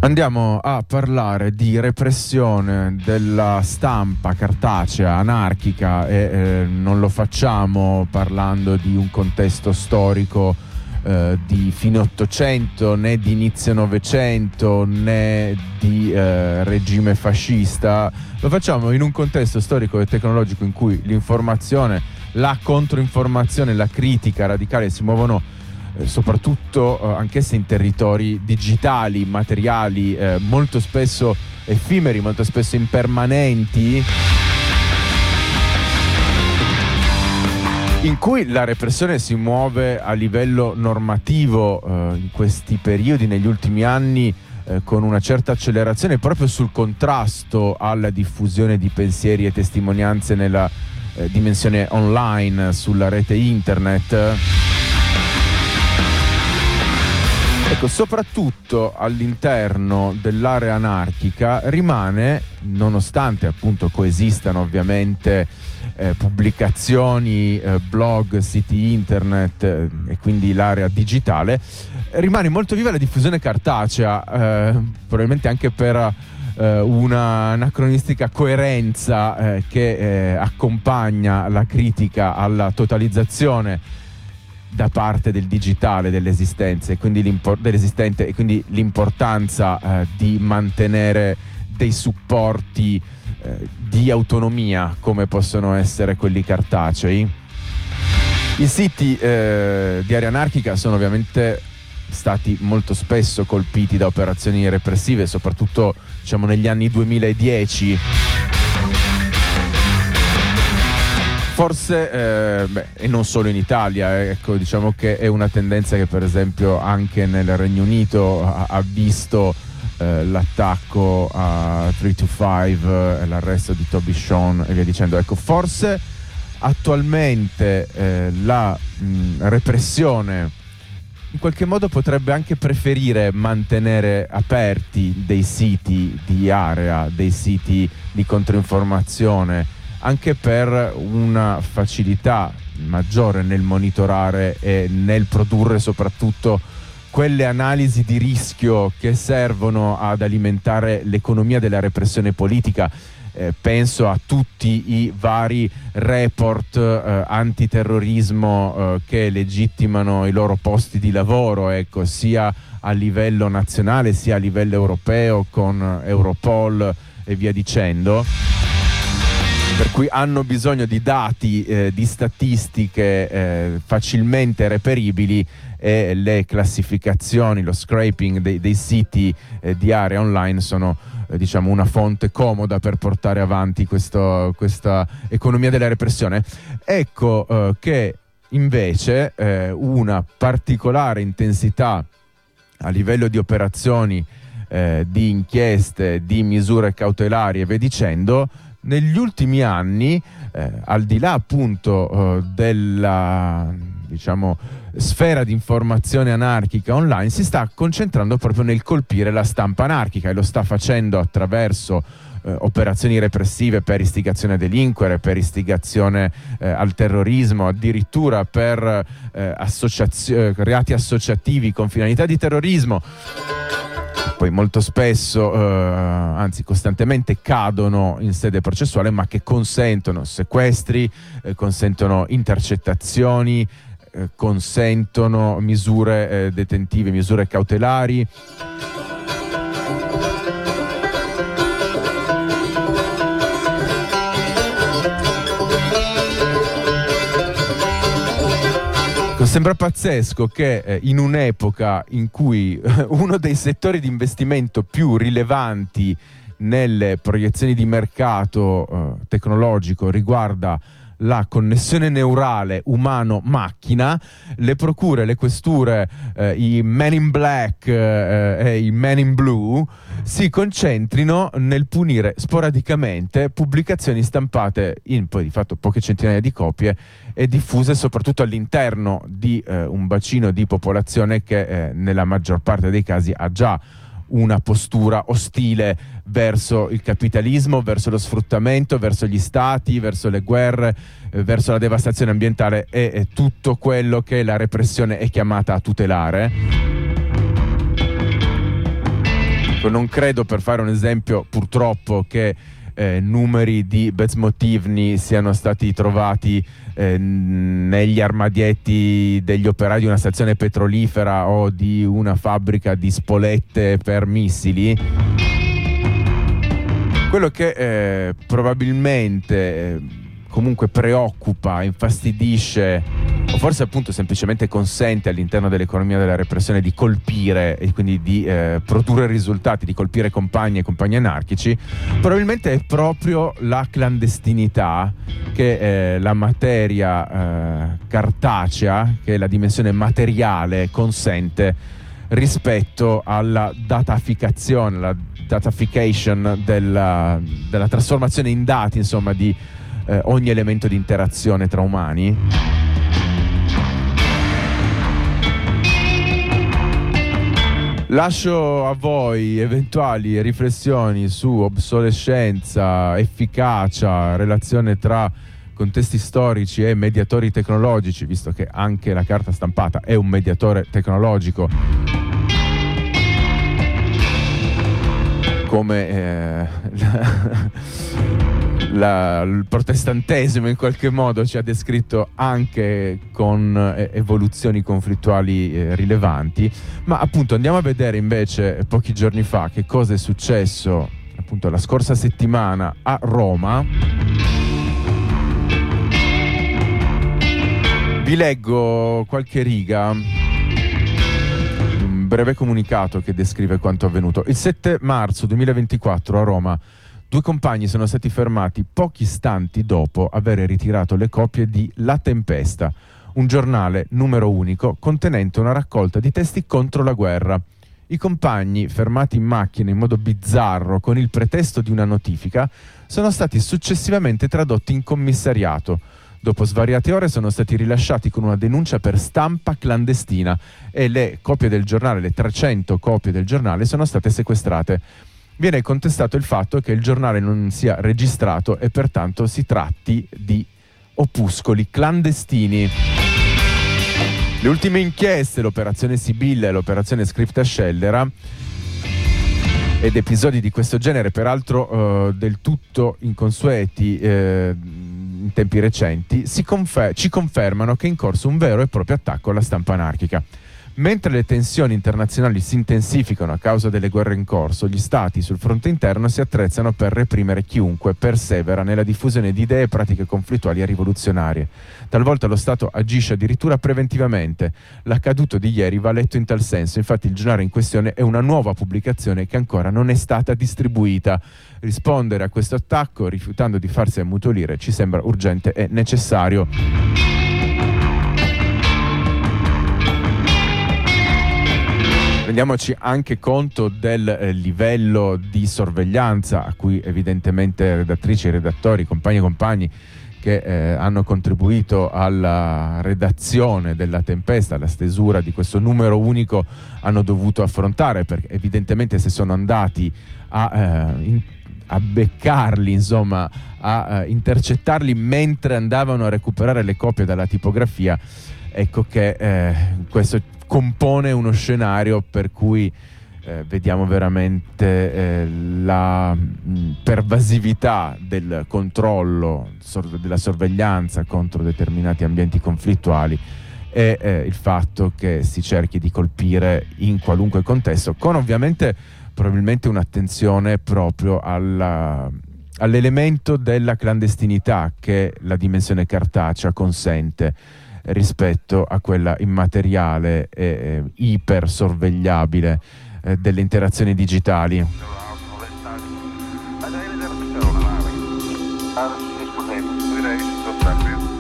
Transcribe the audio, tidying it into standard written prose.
Andiamo a parlare di repressione della stampa cartacea, anarchica, e non lo facciamo parlando di un contesto storico di fine Ottocento, né di inizio Novecento, né di regime fascista. Lo facciamo in un contesto storico e tecnologico in cui l'informazione, la controinformazione, la critica radicale si muovono soprattutto anch'esse in territori digitali, materiali, molto spesso effimeri, molto spesso impermanenti, in cui la repressione si muove a livello normativo in questi periodi, negli ultimi anni, con una certa accelerazione proprio sul contrasto alla diffusione di pensieri e testimonianze nella dimensione online, sulla rete internet. Ecco, soprattutto all'interno dell'area anarchica rimane, nonostante appunto coesistano ovviamente pubblicazioni, blog, siti internet e quindi l'area digitale, rimane molto viva la diffusione cartacea, probabilmente anche per una anacronistica coerenza che accompagna la critica alla totalizzazione da parte del digitale dell'esistente, e quindi l'importanza di mantenere dei supporti di autonomia come possono essere quelli cartacei. I siti di area anarchica sono ovviamente stati molto spesso colpiti da operazioni repressive, soprattutto diciamo negli anni 2010. Forse, e non solo in Italia, ecco, diciamo che è una tendenza che per esempio anche nel Regno Unito ha visto l'attacco a 325, l'arresto di Toby Shawn e via dicendo. Ecco, forse attualmente la repressione in qualche modo potrebbe anche preferire mantenere aperti dei siti di area, dei siti di controinformazione, anche per una facilità maggiore nel monitorare e nel produrre soprattutto quelle analisi di rischio che servono ad alimentare l'economia della repressione politica. Penso a tutti i vari report antiterrorismo che legittimano i loro posti di lavoro, ecco, sia a livello nazionale sia a livello europeo con Europol e via dicendo. Per cui hanno bisogno di dati, di statistiche facilmente reperibili, e le classificazioni, lo scraping dei siti di area online sono diciamo una fonte comoda per portare avanti questa economia della repressione. Ecco che invece una particolare intensità a livello di operazioni, di inchieste, di misure cautelari e via dicendo, negli ultimi anni, al di là appunto della diciamo sfera di informazione anarchica online, si sta concentrando proprio nel colpire la stampa anarchica, e lo sta facendo attraverso operazioni repressive per istigazione a delinquere, per istigazione al terrorismo, addirittura per reati associativi con finalità di terrorismo. Poi molto spesso, anzi costantemente, cadono in sede processuale, ma che consentono sequestri, consentono intercettazioni, consentono misure detentive, misure cautelari. Sembra pazzesco che in un'epoca in cui uno dei settori di investimento più rilevanti nelle proiezioni di mercato tecnologico riguarda la connessione neurale umano-macchina, le procure, le questure, i Men in Black e i Men in Blue si concentrino nel punire sporadicamente pubblicazioni stampate in poi di fatto poche centinaia di copie e diffuse soprattutto all'interno di un bacino di popolazione che nella maggior parte dei casi ha già una postura ostile verso il capitalismo, verso lo sfruttamento, verso gli stati, verso le guerre, verso la devastazione ambientale e tutto quello che la repressione è chiamata a tutelare. Non credo, per fare un esempio, purtroppo, che numeri di Bezmotivny siano stati trovati negli armadietti degli operai di una stazione petrolifera o di una fabbrica di spolette per missili. Quello che probabilmente comunque preoccupa, infastidisce, o forse appunto semplicemente consente all'interno dell'economia della repressione di colpire e quindi di produrre risultati, di colpire compagni e compagni anarchici, probabilmente è proprio la clandestinità che la materia cartacea, che è la dimensione materiale, consente rispetto alla dataficazione, la datafication della trasformazione in dati, insomma, di ogni elemento di interazione tra umani. Lascio a voi eventuali riflessioni su obsolescenza, efficacia, relazione tra contesti storici e mediatori tecnologici, visto che anche la carta stampata è un mediatore tecnologico, come il protestantesimo in qualche modo ci ha descritto, anche con evoluzioni conflittuali rilevanti. Ma appunto andiamo a vedere invece pochi giorni fa che cosa è successo appunto la scorsa settimana a Roma. Vi leggo qualche riga, un breve comunicato che descrive quanto avvenuto. Il 7 marzo 2024 a Roma 2 compagni sono stati fermati pochi istanti dopo aver ritirato le copie di La Tempesta, un giornale numero unico contenente una raccolta di testi contro la guerra. I compagni, fermati in macchina in modo bizzarro con il pretesto di una notifica, sono stati successivamente tradotti in commissariato. Dopo svariate ore sono stati rilasciati con una denuncia per stampa clandestina e le copie del giornale, le 300 copie del giornale, sono state sequestrate. Viene contestato il fatto che il giornale non sia registrato e pertanto si tratti di opuscoli clandestini. Le ultime inchieste, l'operazione Sibilla e l'operazione Scripta Scellera, ed episodi di questo genere, peraltro del tutto inconsueti in tempi recenti, ci confermano che è in corso un vero e proprio attacco alla stampa anarchica. Mentre le tensioni internazionali si intensificano a causa delle guerre in corso, gli stati sul fronte interno si attrezzano per reprimere chiunque persevera nella diffusione di idee e pratiche conflittuali e rivoluzionarie. Talvolta lo Stato agisce addirittura preventivamente. L'accaduto di ieri va letto in tal senso, infatti il giornale in questione è una nuova pubblicazione che ancora non è stata distribuita. Rispondere a questo attacco, rifiutando di farsi ammutolire, ci sembra urgente e necessario. Rendiamoci anche conto del livello di sorveglianza a cui evidentemente redattrici e redattori, compagni e compagni che hanno contribuito alla redazione della Tempesta, alla stesura di questo numero unico, hanno dovuto affrontare, perché evidentemente se sono andati a beccarli, insomma, a intercettarli mentre andavano a recuperare le copie dalla tipografia, ecco che questo compone uno scenario per cui vediamo veramente la pervasività del controllo, della sorveglianza contro determinati ambienti conflittuali e il fatto che si cerchi di colpire in qualunque contesto, con ovviamente probabilmente un'attenzione proprio all'elemento della clandestinità che la dimensione cartacea consente rispetto a quella immateriale e ipersorvegliabile delle interazioni digitali. Scusate, direi